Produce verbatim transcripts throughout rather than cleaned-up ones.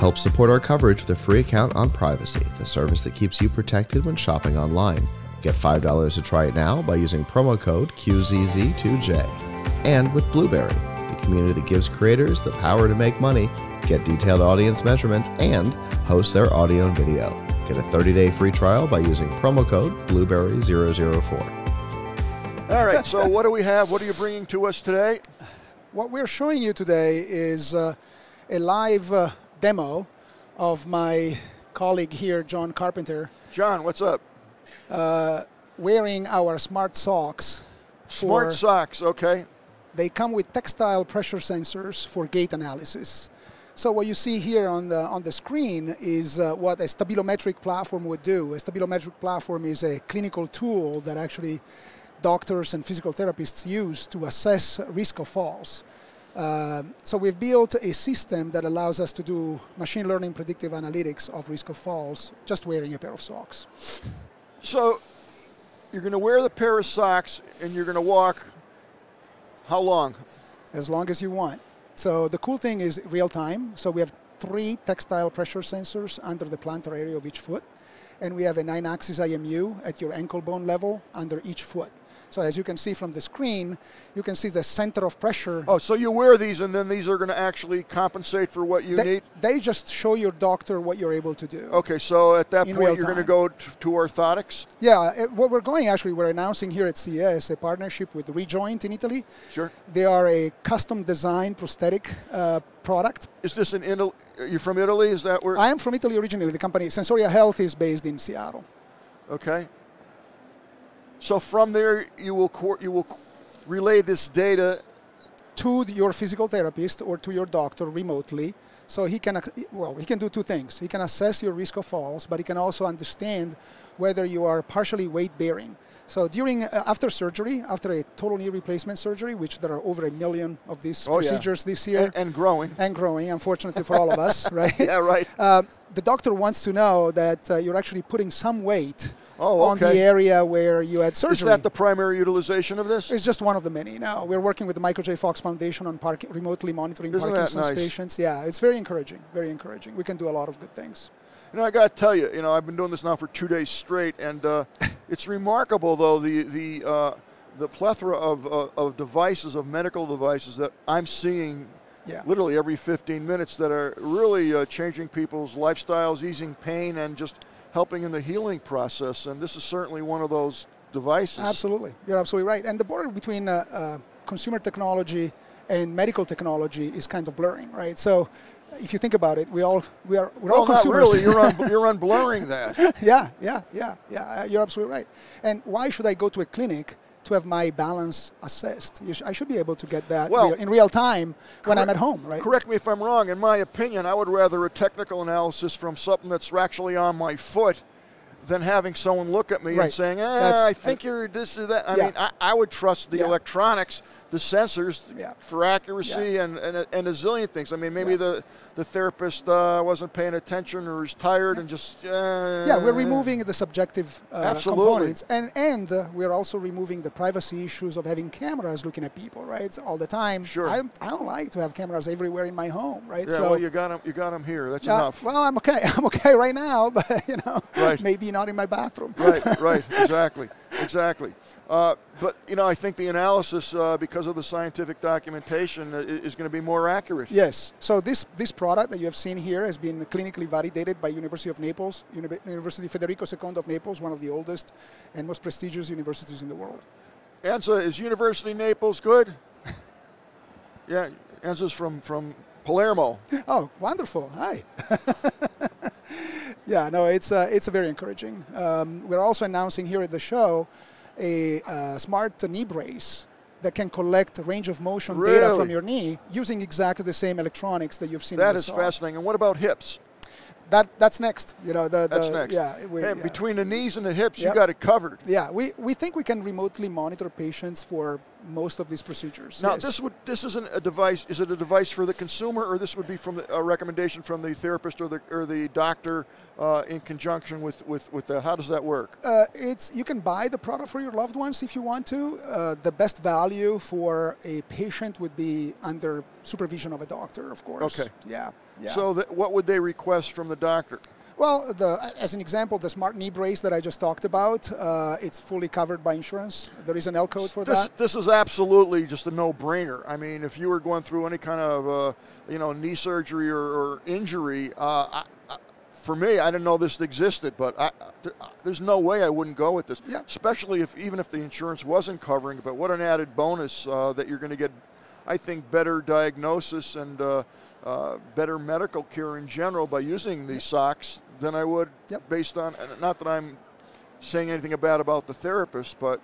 Help support our coverage with a free account on Privacy, the service that keeps you protected when shopping online. Get five dollars to try it now by using promo code Q Z Z two J. And with Blueberry, the community that gives creators the power to make money, get detailed audience measurements, and host their audio and video. Get a thirty-day free trial by using promo code Blueberry zero zero four. All right, so what do we have? What are you bringing to us today? What we're showing you today is uh, a live uh, demo of my colleague here, John Carpenter. John, what's up? Uh, wearing our smart socks. Smart socks, okay. They come with textile pressure sensors for gait analysis. So what you see here on the on the screen is uh, what a stabilometric platform would do. A stabilometric platform is a clinical tool that actually doctors and physical therapists use to assess risk of falls. Uh, so we've built a system that allows us to do machine learning predictive analytics of risk of falls just wearing a pair of socks. So you're going to wear the pair of socks and you're going to walk how long? As long as you want. So the cool thing is real time. So we have three textile pressure sensors under the plantar area of each foot. And we have a nine-axis I M U at your ankle bone level under each foot. So as you can see from the screen, you can see the center of pressure. Oh, so you wear these and then these are going to actually compensate for what you they, need? They just show your doctor what you're able to do. Okay, so at that in point you're going to go t- to orthotics? Yeah, it, what we're going actually, we're announcing here at C E S a partnership with Rejoint in Italy. Sure. They are a custom designed prosthetic uh, product. Is this in Italy? Are you from Italy? Is that where? I am from Italy originally. The company Sensoria Health is based in Seattle. Okay. So from there, you will co- you will relay this data to your physical therapist or to your doctor remotely. So he can, well, he can do two things. He can assess your risk of falls, but he can also understand whether you are partially weight-bearing. So during, uh, after surgery, after a total knee replacement surgery, which there are over a million of these oh, procedures yeah. this year. And, and growing. And growing, unfortunately for all of us, right? Yeah, right. Uh, the doctor wants to know that uh, you're actually putting some weight Oh, okay. on the area where you had surgery. Is that the primary utilization of this? It's just one of the many. Now we're working with the Michael J. Fox Foundation on park- remotely monitoring Isn't Parkinson's that nice? patients. Yeah, it's very encouraging. Very encouraging. We can do a lot of good things. You know, I got to tell you, you know, I've been doing this now for two days straight, and uh, it's remarkable, though, the the uh, the plethora of uh, of devices, of medical devices that I'm seeing. Yeah. Literally every fifteen minutes that are really uh, changing people's lifestyles, easing pain, and just helping in the healing process, and this is certainly one of those devices. Absolutely. You're absolutely right. And the border between uh, uh, consumer technology and medical technology is kind of blurring, right? So if you think about it, we all, we are, we're well, all consumers. Not really. You're, un- you're unblurring that. yeah, yeah, yeah, yeah. You're absolutely right. And why should I go to a clinic to have my balance assessed? You sh- I should be able to get that well, real, in real time when correct, I'm at home, right? Correct me if I'm wrong. In my opinion, I would rather a technical analysis from something that's actually on my foot than having someone look at me right. and saying, eh, That's, I think you're this or that. I yeah. mean, I, I would trust the yeah. electronics, the sensors yeah. for accuracy yeah. and, and, a, and a zillion things. I mean, maybe yeah. the, the therapist uh, wasn't paying attention or is tired and just... Uh, yeah, we're removing the subjective uh, Absolutely. components. And, and uh, we're also removing the privacy issues of having cameras looking at people, right? It's all the time. Sure. I, I don't like to have cameras everywhere in my home, right? Yeah, so, well, you got them, you got them here. That's uh, enough. Well, I'm okay. I'm okay right now, but, you know, right. maybe not in my bathroom. Right, right, exactly, exactly. Uh, but, you know, I think the analysis, uh, because of the scientific documentation, uh, is going to be more accurate. Yes. So this, this product that you have seen here has been clinically validated by University of Naples, Uni- University Federico the Second of Naples, one of the oldest and most prestigious universities in the world. Enza, is University Naples good? Yeah, Enza's from, from Palermo. Oh, wonderful. Hi. Yeah, no, it's uh, it's very encouraging. Um, we're also announcing here at the show a uh, smart knee brace that can collect range of motion really? data from your knee using exactly the same electronics that you've seen. That in the is saw. fascinating. And what about hips? That that's next. You know, the, the that's next. Yeah, we, and yeah. between the knees and the hips, Yep. you got it covered. Yeah, we, we think we can remotely monitor patients for most of these procedures. Now, yes. this would this isn't a device. Is it a device for the consumer, or this would be from the, a recommendation from the therapist or the or the doctor uh, in conjunction with, with, with that? How does that work? Uh, it's you can buy the product for your loved ones if you want to. Uh, the best value for a patient would be under supervision of a doctor, of course. Okay. Yeah. Yeah. So, that, what would they request from the doctor? Well, the, as an example, the smart knee brace that I just talked about, uh, it's fully covered by insurance. There is an L code for This, that. this is absolutely just a no-brainer. I mean, if you were going through any kind of, uh, you know, knee surgery or, or injury, uh, I, I, for me, I didn't know this existed, but I, th- there's no way I wouldn't go with this. Yeah. Especially if even if the insurance wasn't covering it. But what an added bonus uh, that you're going to get, I think, better diagnosis and uh, uh, better medical care in general by using these socks than I would Yep. based on, and not that I'm saying anything bad about the therapist, but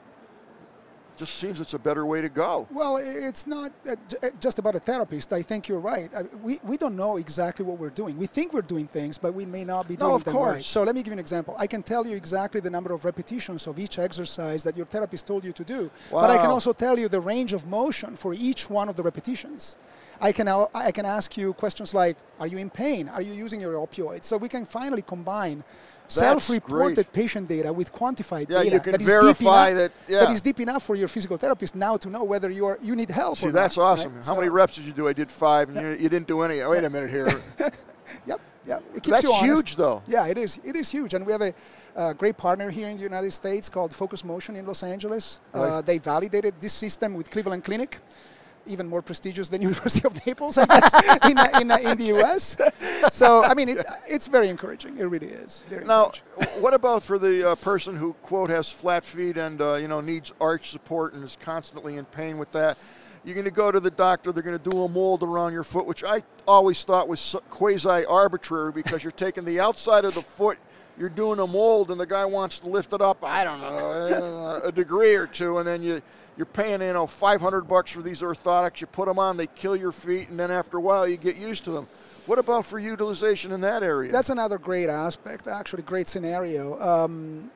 it just seems it's a better way to go. Well, it's not uh, j- just about a therapist. I think you're right. I, we, we don't know exactly what we're doing. We think we're doing things, but we may not be No, doing of them course. right. So let me give you an example. I can tell you exactly the number of repetitions of each exercise that your therapist told you to do. But I can Wow. also tell you the range of motion for each one of the repetitions. I can al- I can ask you questions like, are you in pain? Are you using your opioids? So we can finally combine self-reported great. patient data with quantified Yeah, data. you can that is deep verify enough- that- yeah. that is deep enough for your physical therapist now to know whether you are you need help. See, or that's not, awesome. right? How So- many reps did you do? I did five, and you, you didn't do any. Wait a minute here. Yep, yep. It keeps That's you honest. huge, though. Yeah, it is. It is huge, and we have a uh, great partner here in the United States called Focus Motion in Los Angeles. Uh, Right. they validated this system with Cleveland Clinic, even more prestigious than University of Naples, I guess, in, uh, in, uh, in the U S. So, I mean, it, it's very encouraging. It really is. Very Now, encouraging. what about for the uh, person who, quote, has flat feet and, uh, you know, needs arch support and is constantly in pain with that? You're going to go to the doctor, they're going to do a mold around your foot, which I always thought was quasi-arbitrary because you're taking the outside of the foot, you're doing a mold, and the guy wants to lift it up, I don't know, a degree or two, and then you, you're paying, you know, five hundred bucks for these orthotics. You put them on, they kill your feet, and then after a while you get used to them. What about for utilization in that area? That's another great aspect, actually, great scenario. Um,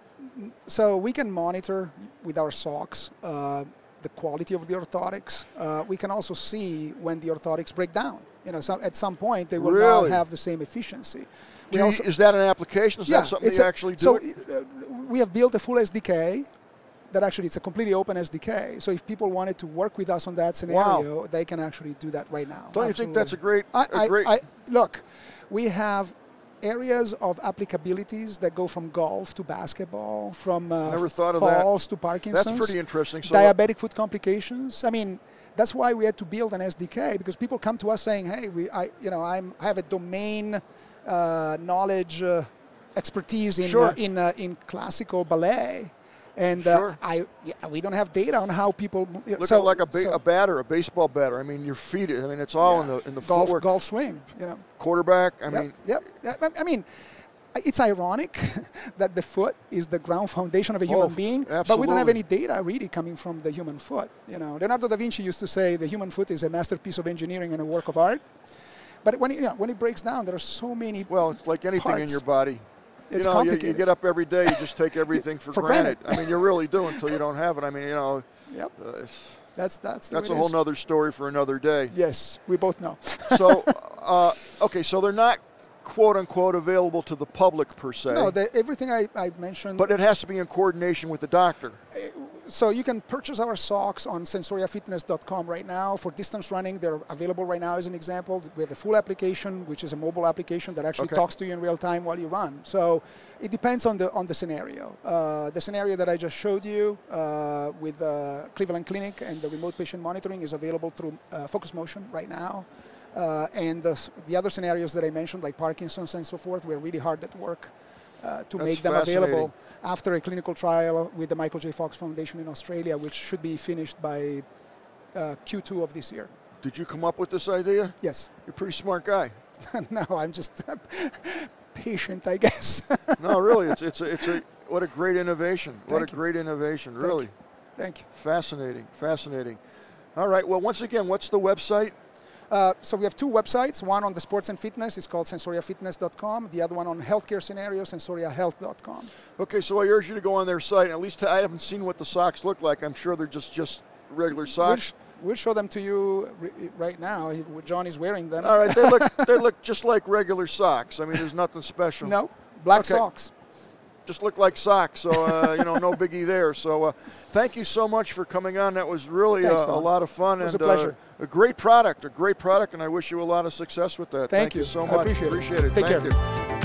so we can monitor with our socks uh, the quality of the orthotics. Uh, we can also see when the orthotics break down. You know, some, at some point they will Really? not have the same efficiency. Do We you- also, is that an application? Is that something it's you a- actually do? So it? uh, we have built a full S D K that actually it's a completely open S D K. So if people wanted to work with us on that scenario, they can actually do that right now. Don't you think that's a great, I, a I- great I- look, we have areas of applicabilities that go from golf to basketball, from uh, Never thought of that. falls to Parkinson's. That's pretty interesting. So Diabetic foot complications. I mean, that's why we had to build an S D K, because people come to us saying, "Hey, we, I, you know, I'm, I have a domain uh, knowledge, uh, expertise in Sure. uh, in uh, in classical ballet." And uh, Sure. I, yeah, we don't have data on how people. look so, at like a, ba- so a batter, a baseball batter. I mean, your feet. I mean, it's all in the in the golf footwork. golf swing. You know. Quarterback. I Yep, mean, yep. yep. I- I mean, it's ironic that the foot is the ground foundation of a human Oh, being, but we don't have absolutely. any data really coming from the human foot. You know, Leonardo da Vinci used to say the human foot is a masterpiece of engineering and a work of art. But when it, you know, when it breaks down, there are so many. well, it's like anything in parts. your body. It's you know, you, you complicated. get up every day, you just take everything for, For granted. granted. I mean, you really do until you don't have it. I mean, you know, Yep, uh, it's, that's that's the that's way a it whole is. nother story for another day. Yes, we both know. So, uh, okay, so they're not quote unquote available to the public per se. No, the, everything I, I mentioned. But it has to be in coordination with the doctor. So you can purchase our socks on sensoria fitness dot com right now. For distance running, they're available right now as an example. We have a full application, which is a mobile application that actually Okay. talks to you in real time while you run. So it depends on the on the scenario. Uh, the scenario that I just showed you uh, with uh, Cleveland Clinic and the remote patient monitoring is available through uh, Focus Motion right now. Uh, and the, the other scenarios that I mentioned, like Parkinson's and so forth, we're really hard at work Uh, to That's make them fascinating. available after a clinical trial with the Michael J. Fox Foundation in Australia, which should be finished by uh, Q two of this year. Did you come up with this idea? Yes. You're a pretty smart guy. No, I'm just patient, I guess. No, really, it's it's a, it's a what a great innovation. What Thank a you. great innovation, Thank really. you. Thank you. Fascinating, fascinating. All right, well, once again, what's the website? Uh, so we have two websites. One on the sports and fitness is called sensoria fitness dot com. The other one on healthcare scenarios, sensoria health dot com. Okay, so I urge you to go on their site. At least I haven't seen what the socks look like. I'm sure they're just just regular We'll, socks. sh- we'll show them to you r- right now. He- John is wearing them. All right, they look they look just like regular socks. I mean, there's nothing special. No, black Okay. socks. Just look like socks, so uh, you know, no biggie there. So, uh, thank you so much for coming on. That was really Thanks, uh, a Don. lot of fun It was and a pleasure. Uh, a great product, a great product, and I wish you a lot of success with that. Thank you. so I much. appreciate it. appreciate it. Take Thank care. you.